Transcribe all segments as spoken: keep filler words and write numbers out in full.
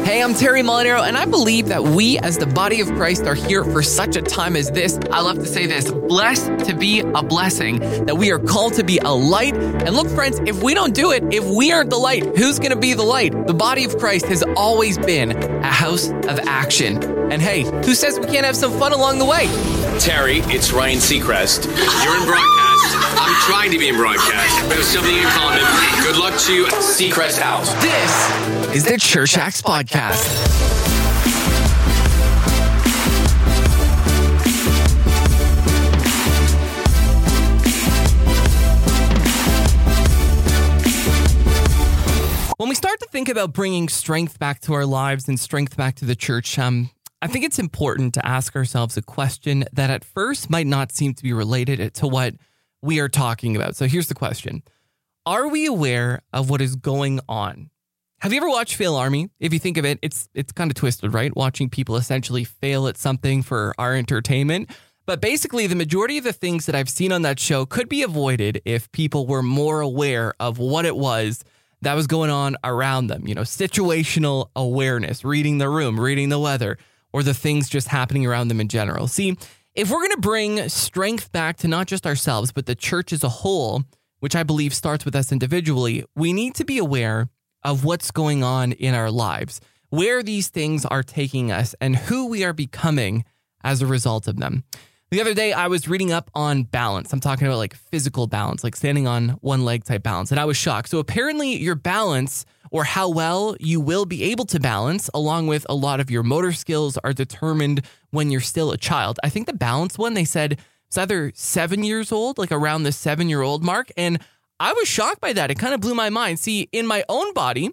Hey, I'm Terry Molinaro, and I believe that we as the body of Christ are here for such a time as this. I love to say this, blessed to be a blessing, that we are called to be a light. And look, friends, if we don't do it, if we aren't the light, who's going to be the light? The body of Christ has always been a house of action. And hey, who says we can't have some fun along the way? Terry, it's Ryan Seacrest. You're in broadcast. I'm trying to be in broadcast. We have something in common. Good luck to Seacrest House. This is the Church Acts Podcast. When we start to think about bringing strength back to our lives and strength back to the church, um, I think it's important to ask ourselves a question that at first might not seem to be related to what we are talking about. So here's the question. Are we aware of what is going on? Have you ever watched Fail Army? If you think of it, it's it's kind of twisted, right? Watching people essentially fail at something for our entertainment. But basically, the majority of the things that I've seen on that show could be avoided if people were more aware of what it was that was going on around them. You know, situational awareness, reading the room, reading the weather, or the things just happening around them in general. See, if we're going to bring strength back to not just ourselves, but the church as a whole, which I believe starts with us individually, we need to be aware of what's going on in our lives, where these things are taking us, and who we are becoming as a result of them. The other day, I was reading up on balance. I'm talking about like physical balance, like standing on one leg type balance, and I was shocked. So apparently your balance, or how well you will be able to balance, along with a lot of your motor skills, are determined when you're still a child. I think the balance one, they said it's either seven years old, like around the seven-year-old mark. And I was shocked by that. It kind of blew my mind. See, in my own body,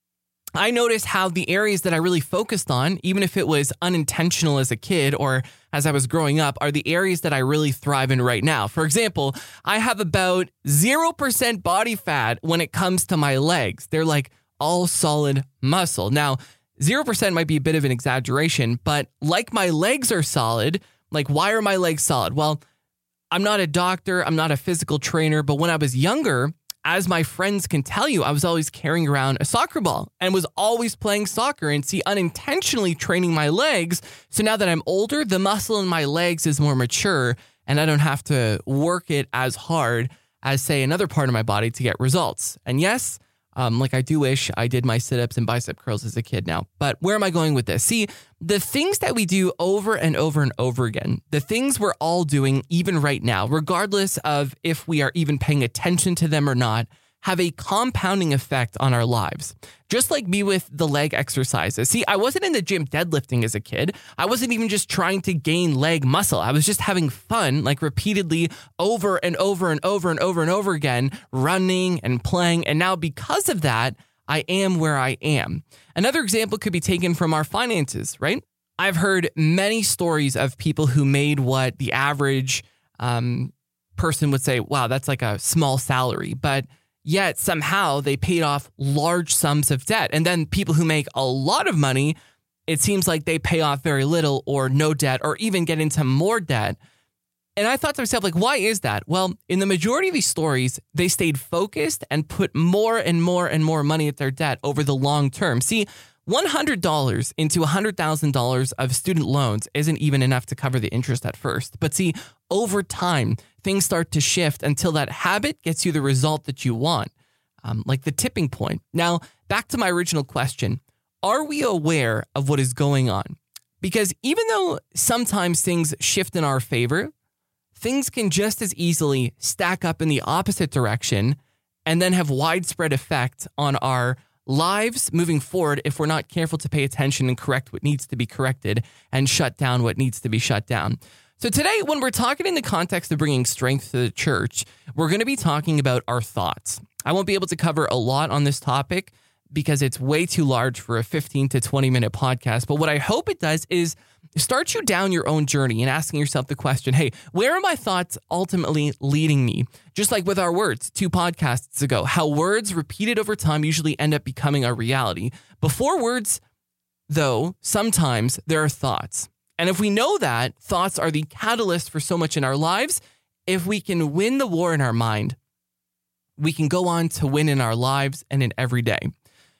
I noticed how the areas that I really focused on, even if it was unintentional as a kid or as I was growing up, are the areas that I really thrive in right now. For example, I have about zero percent body fat when it comes to my legs. They're like all solid muscle. Now, zero percent might be a bit of an exaggeration, but like my legs are solid, like why are my legs solid? Well, I'm not a doctor, I'm not a physical trainer, but when I was younger, as my friends can tell you, I was always carrying around a soccer ball and was always playing soccer and see unintentionally training my legs. So now that I'm older, the muscle in my legs is more mature and I don't have to work it as hard as, say, another part of my body to get results. And yes, Um, like I do wish I did my sit-ups and bicep curls as a kid now. But where am I going with this? See, the things that we do over and over and over again, the things we're all doing even right now, regardless of if we are even paying attention to them or not, have a compounding effect on our lives. Just like me with the leg exercises. See, I wasn't in the gym deadlifting as a kid. I wasn't even just trying to gain leg muscle. I was just having fun, like repeatedly over and over and over and over and over again, running and playing. And now because of that, I am where I am. Another example could be taken from our finances, right? I've heard many stories of people who made what the average um, person would say, wow, that's like a small salary. But yet somehow they paid off large sums of debt. And then people who make a lot of money, it seems like they pay off very little or no debt or even get into more debt. And I thought to myself, like, why is that? Well, in the majority of these stories, they stayed focused and put more and more and more money at their debt over the long term. See, one hundred dollars into one hundred thousand dollars of student loans isn't even enough to cover the interest at first. But see, over time, things start to shift until that habit gets you the result that you want, um, like the tipping point. Now, back to my original question, are we aware of what is going on? Because even though sometimes things shift in our favor, things can just as easily stack up in the opposite direction and then have widespread effect on our lives moving forward if we're not careful to pay attention and correct what needs to be corrected and shut down what needs to be shut down. So today, when we're talking in the context of bringing strength to the church, we're going to be talking about our thoughts. I won't be able to cover a lot on this topic because it's way too large for a fifteen to twenty minute podcast. But what I hope it does is start you down your own journey and asking yourself the question, hey, where are my thoughts ultimately leading me? Just like with our words two podcasts ago, how words repeated over time usually end up becoming a reality. Before words, though, sometimes there are thoughts. And if we know that thoughts are the catalyst for so much in our lives, if we can win the war in our mind, we can go on to win in our lives and in every day.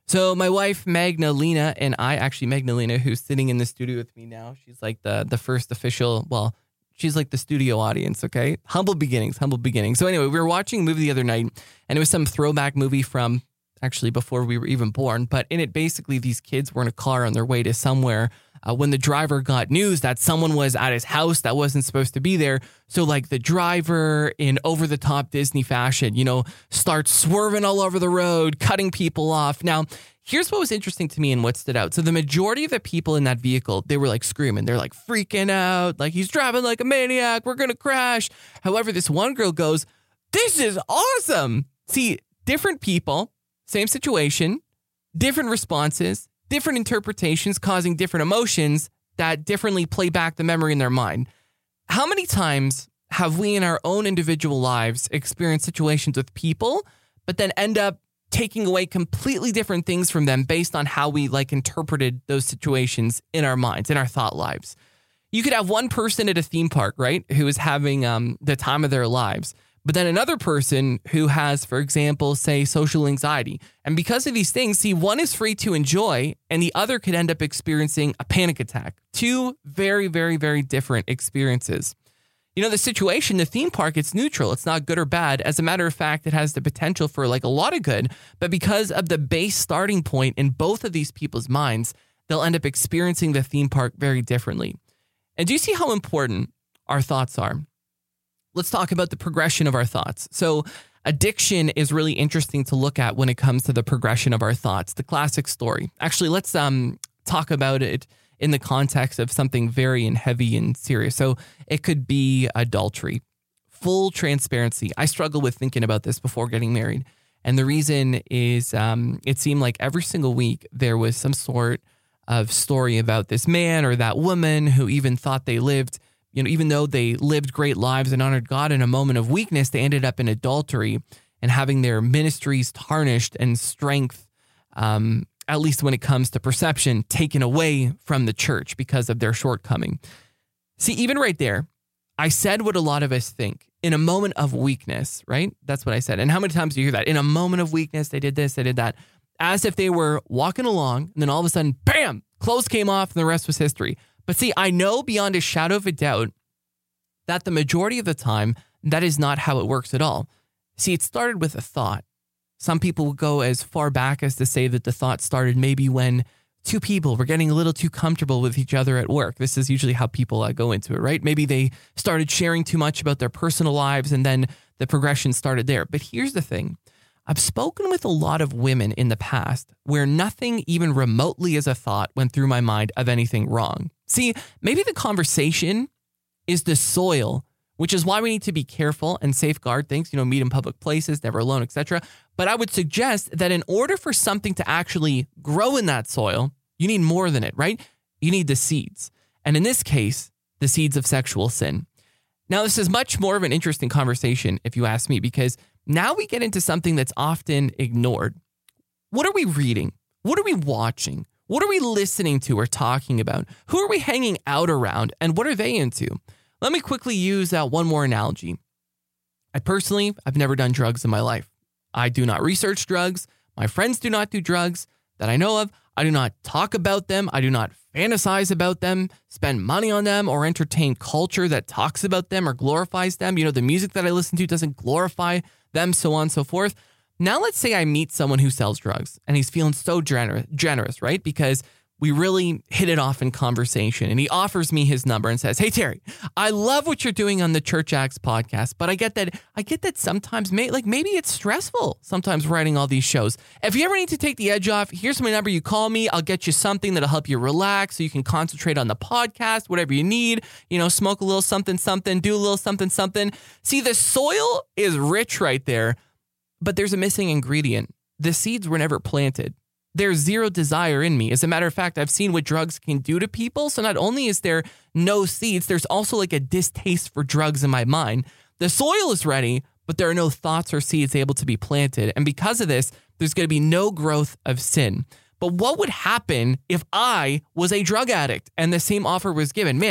So my wife, Magdalena, and I, actually Magdalena, who's sitting in the studio with me now, she's like the, the first official, well, she's like the studio audience, okay? Humble beginnings, humble beginnings. So anyway, we were watching a movie the other night, and it was some throwback movie from actually before we were even born. But in it, basically, these kids were in a car on their way to somewhere uh, when the driver got news that someone was at his house that wasn't supposed to be there. So like the driver, in over-the-top Disney fashion, you know, starts swerving all over the road, cutting people off. Now, here's what was interesting to me and what stood out. So the majority of the people in that vehicle, they were like screaming. They're like freaking out, like he's driving like a maniac. We're going to crash. However, this one girl goes, this is awesome. See, different people, same situation, different responses, different interpretations causing different emotions that differently play back the memory in their mind. How many times have we in our own individual lives experienced situations with people, but then end up taking away completely different things from them based on how we like interpreted those situations in our minds, in our thought lives? You could have one person at a theme park, right, who is having um, the time of their lives, but then another person who has, for example, say social anxiety. And because of these things, see, one is free to enjoy and the other could end up experiencing a panic attack. Two very, very, very different experiences. You know, the situation, the theme park, it's neutral. It's not good or bad. As a matter of fact, it has the potential for like a lot of good. But because of the base starting point in both of these people's minds, they'll end up experiencing the theme park very differently. And do you see how important our thoughts are? Let's talk about the progression of our thoughts. So addiction is really interesting to look at when it comes to the progression of our thoughts. The classic story. Actually, let's um talk about it in the context of something very and heavy and serious. So it could be adultery. Full transparency. I struggled with thinking about this before getting married. And the reason is um, it seemed like every single week there was some sort of story about this man or that woman who even thought they lived, you know, even though they lived great lives and honored God, in a moment of weakness, they ended up in adultery and having their ministries tarnished and strength, um, at least when it comes to perception, taken away from the church because of their shortcoming. See, even right there, I said what a lot of us think. In a moment of weakness, right? That's what I said. And how many times do you hear that? In a moment of weakness, they did this, they did that. As if they were walking along, and then all of a sudden, bam, clothes came off, and the rest was history. But see, I know beyond a shadow of a doubt that the majority of the time, that is not how it works at all. See, it started with a thought. Some people will go as far back as to say that the thought started maybe when two people were getting a little too comfortable with each other at work. This is usually how people uh, go into it, right? Maybe they started sharing too much about their personal lives, and then the progression started there. But here's the thing. I've spoken with a lot of women in the past where nothing even remotely as a thought went through my mind of anything wrong. See, maybe the conversation is the soil, which is why we need to be careful and safeguard things, you know, meet in public places, never alone, et cetera. But I would suggest that in order for something to actually grow in that soil, you need more than it, right? You need the seeds. And in this case, the seeds of sexual sin. Now, this is much more of an interesting conversation, if you ask me, because now we get into something that's often ignored. What are we reading? What are we watching? What are we listening to or talking about? Who are we hanging out around? And what are they into? Let me quickly use uh, one more analogy. I personally, I've never done drugs in my life. I do not research drugs. My friends do not do drugs that I know of. I do not talk about them. I do not fantasize about them, spend money on them, or entertain culture that talks about them or glorifies them. You know, the music that I listen to doesn't glorify them, so on and so forth. Now, let's say I meet someone who sells drugs and he's feeling so generous, generous, right? Because we really hit it off in conversation, and he offers me his number and says, "Hey, Terry, I love what you're doing on the Church Acts podcast, but I get that I get that sometimes, may, like maybe it's stressful sometimes writing all these shows. If you ever need to take the edge off, here's my number. You call me. I'll get you something that'll help you relax so you can concentrate on the podcast, whatever you need. You know, smoke a little something, something, do a little something, something." See, the soil is rich right there, but there's a missing ingredient. The seeds were never planted. There's zero desire in me. As a matter of fact, I've seen what drugs can do to people. So not only is there no seeds, there's also like a distaste for drugs in my mind. The soil is ready, but there are no thoughts or seeds able to be planted. And because of this, there's going to be no growth of sin. But what would happen if I was a drug addict and the same offer was given? Man,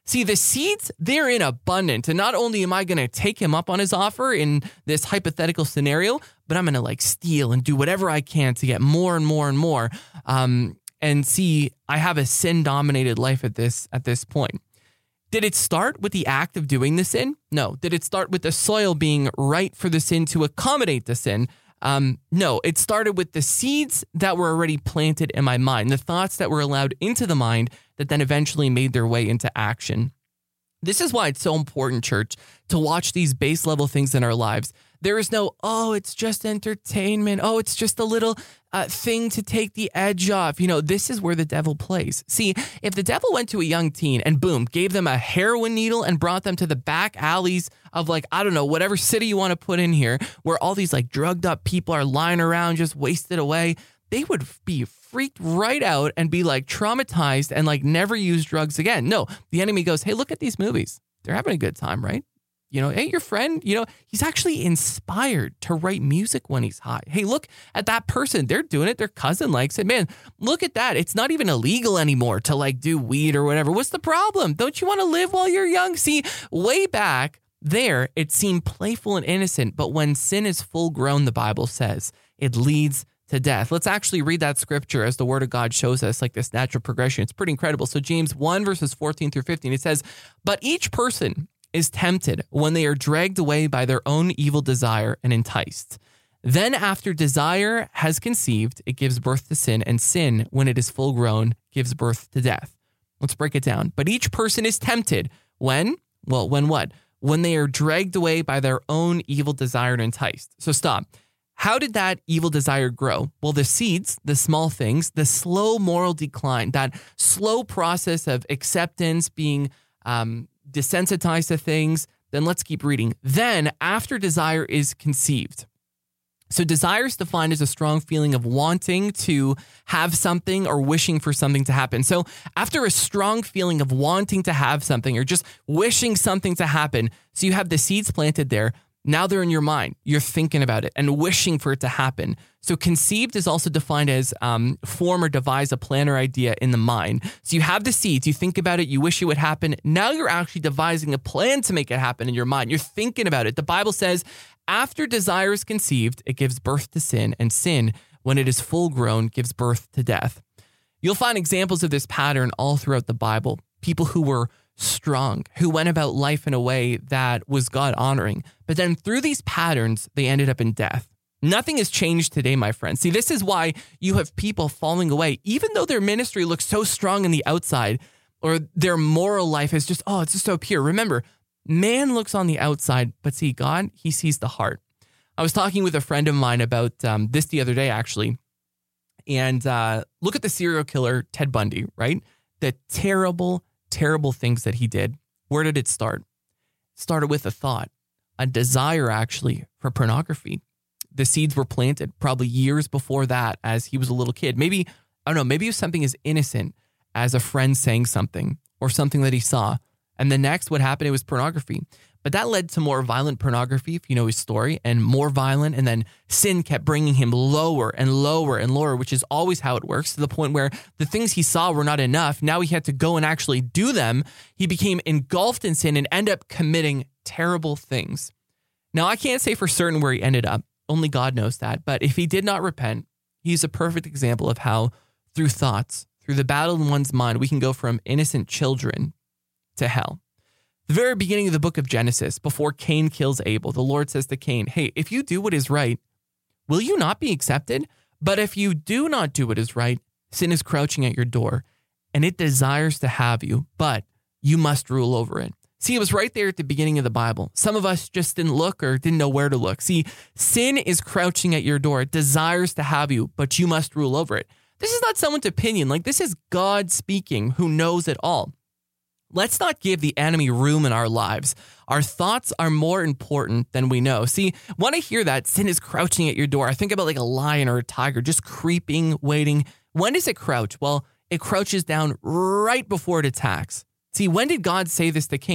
See, the seeds, they're in abundance. And not only am I going to take him up on his offer in this hypothetical scenario, but I'm going to like steal and do whatever I can to get more and more and more. Um, and see, I have a sin-dominated life at this at this point. Did it start with the act of doing the sin? No. Did it start with the soil being right for the sin to accommodate the sin? Um, no. It started with the seeds that were already planted in my mind, the thoughts that were allowed into the mind that then eventually made their way into action. This is why it's so important, church, to watch these base level things in our lives. There is no, oh, it's just entertainment. Oh, it's just a little uh, thing to take the edge off. You know, this is where the devil plays. See, if the devil went to a young teen and boom, gave them a heroin needle and brought them to the back alleys of like, I don't know, whatever city you want to put in here, where all these like drugged up people are lying around just wasted away, they would be freaked right out and be like traumatized and like never use drugs again. No, the enemy goes, hey, look at these movies. They're having a good time, right? You know, hey, your friend, you know, he's actually inspired to write music when he's high. Hey, look at that person. They're doing it. Their cousin likes it. Man, look at that. It's not even illegal anymore to like do weed or whatever. What's the problem? Don't you want to live while you're young? See, way back there, it seemed playful and innocent. But when sin is full grown, the Bible says, it leads to death. Let's actually read that scripture as the word of God shows us like this natural progression. It's pretty incredible. So James one verses fourteen through fifteen, it says, but each person is tempted when they are dragged away by their own evil desire and enticed. Then after desire has conceived, it gives birth to sin, and sin, when it is full grown, gives birth to death. Let's break it down. But each person is tempted when, well, when what? When they are dragged away by their own evil desire and enticed. So stop. How did that evil desire grow? Well, the seeds, the small things, the slow moral decline, that slow process of acceptance, being um, desensitized to things. Then let's keep reading. Then after desire is conceived. So desire is defined as a strong feeling of wanting to have something or wishing for something to happen. So after a strong feeling of wanting to have something or just wishing something to happen, so you have the seeds planted there. Now they're in your mind. You're thinking about it and wishing for it to happen. So conceived is also defined as um, form or devise a plan or idea in the mind. So you have the seeds, you think about it, you wish it would happen. Now you're actually devising a plan to make it happen in your mind. You're thinking about it. The Bible says, after desire is conceived, it gives birth to sin, and sin, when it is full grown, gives birth to death. You'll find examples of this pattern all throughout the Bible. People who were strong, who went about life in a way that was God honoring. But then through these patterns, they ended up in death. Nothing has changed today, my friends. See, this is why you have people falling away, even though their ministry looks so strong on the outside, or their moral life is just, oh, it's just so pure. Remember, man looks on the outside, but see, God, he sees the heart. I was talking with a friend of mine about um, this the other day, actually. And uh, look at the serial killer, Ted Bundy, right? The terrible terrible things that he did. Where did it start? It started with a thought, a desire actually for pornography. The seeds were planted probably years before that as he was a little kid. Maybe, I don't know, maybe it was something as innocent as a friend saying something or something that he saw. And the next, what happened, it was pornography. But that led to more violent pornography, if you know his story, and more violent. And then sin kept bringing him lower and lower and lower, which is always how it works, to the point where the things he saw were not enough. Now he had to go and actually do them. He became engulfed in sin and ended up committing terrible things. Now, I can't say for certain where he ended up. Only God knows that. But if he did not repent, he's a perfect example of how through thoughts, through the battle in one's mind, we can go from innocent children to hell. The very beginning of the book of Genesis, before Cain kills Abel, the Lord says to Cain, hey, if you do what is right, will you not be accepted? But if you do not do what is right, sin is crouching at your door, and it desires to have you, but you must rule over it. See, it was right there at the beginning of the Bible. Some of us just didn't look or didn't know where to look. See, sin is crouching at your door. It desires to have you, but you must rule over it. This is not someone's opinion. Like, this is God speaking, who knows it all. Let's not give the enemy room in our lives. Our thoughts are more important than we know. See, when I hear that sin is crouching at your door, I think about like a lion or a tiger just creeping, waiting. When does it crouch? Well, it crouches down right before it attacks. See, when did God say this to Cain?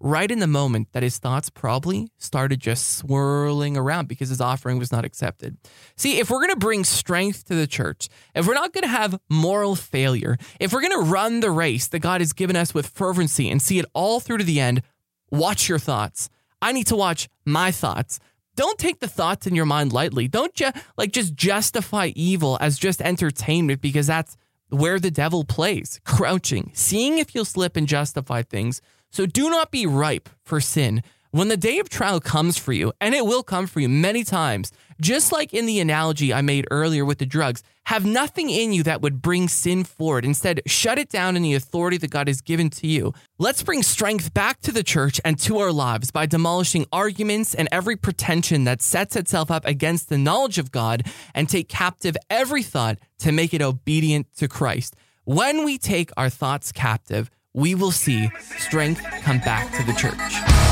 right in the moment that his thoughts probably started just swirling around because his offering was not accepted. See, if we're going to bring strength to the church, if we're not going to have moral failure, if we're going to run the race that God has given us with fervency and see it all through to the end, watch your thoughts. I need to watch my thoughts. Don't take the thoughts in your mind lightly. Don't ju- like just justify evil as just entertainment, because that's where the devil plays, crouching, seeing if you'll slip and justify things. So do not be ripe for sin. When the day of trial comes for you, and it will come for you many times, just like in the analogy I made earlier with the drugs, have nothing in you that would bring sin forward. Instead, shut it down in the authority that God has given to you. Let's bring strength back to the church and to our lives by demolishing arguments and every pretension that sets itself up against the knowledge of God, and take captive every thought to make it obedient to Christ. When we take our thoughts captive, we will see strength come back to the church.